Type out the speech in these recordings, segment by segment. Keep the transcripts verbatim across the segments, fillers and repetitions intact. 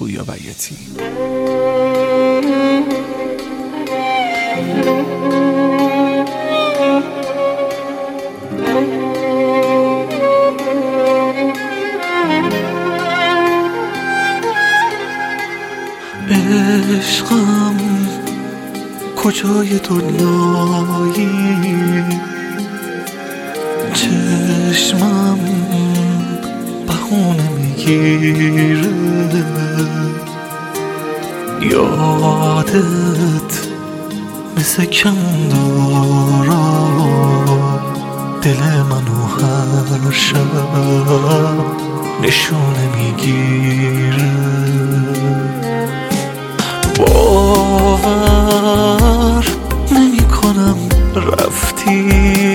پویا بیاتی. عشقم کجای دنیایی، چشمم بهونه میگیره، یادت مثل کندورا دل منو هر شب نشونه میگیره. باور نمی کنم رفتی،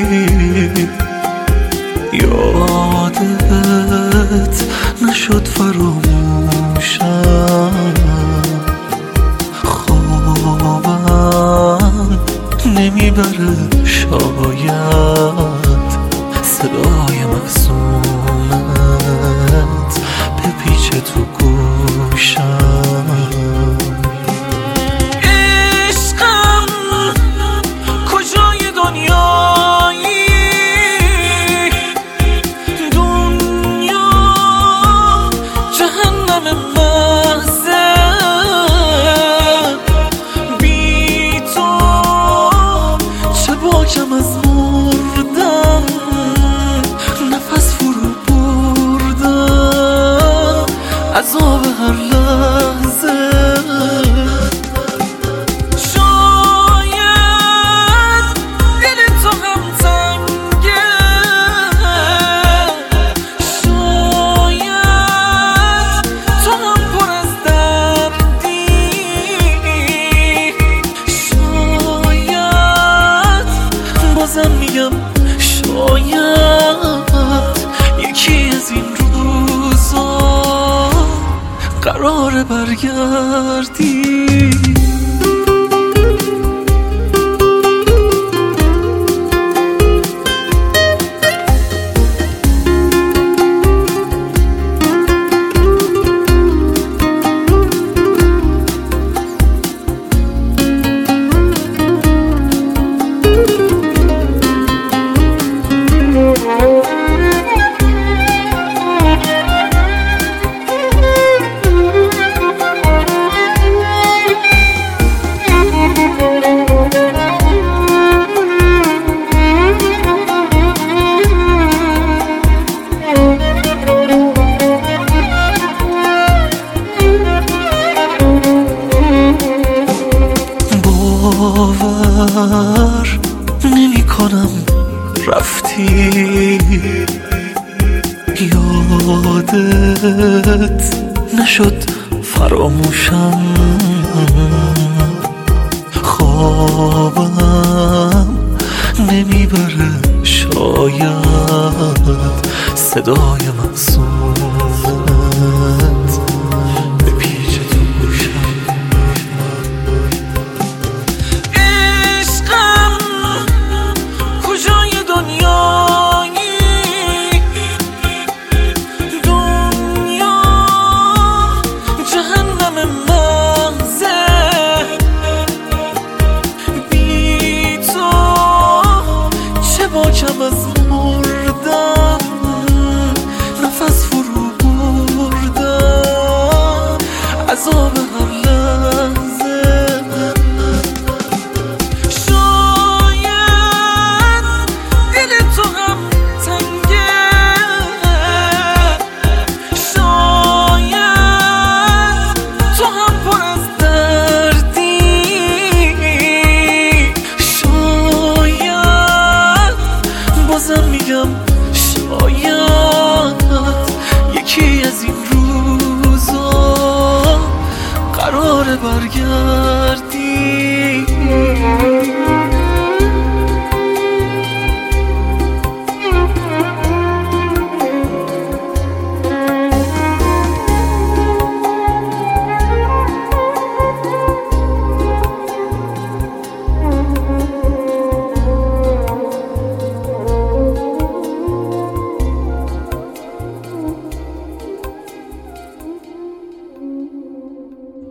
یادت نشد فراموشم، خوابم نمیبره شاید صدای معصومت بپیچه تو گوشم. کم از مردم نفس فرو بردم، عذاب هر لحظه. شاید دل تو هم تنگه، شاید تو هم پر از دردی، بازم میگم شاید یکی از این روزا قراره برگردی. باور نمی کنم رفتی، یادت نشد فراموشم، خوابم نمیبره شاید صدای معصومت بپیچه تو گوشم. کم از مردم نفس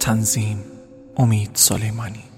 تنظیم امید سلیمانی.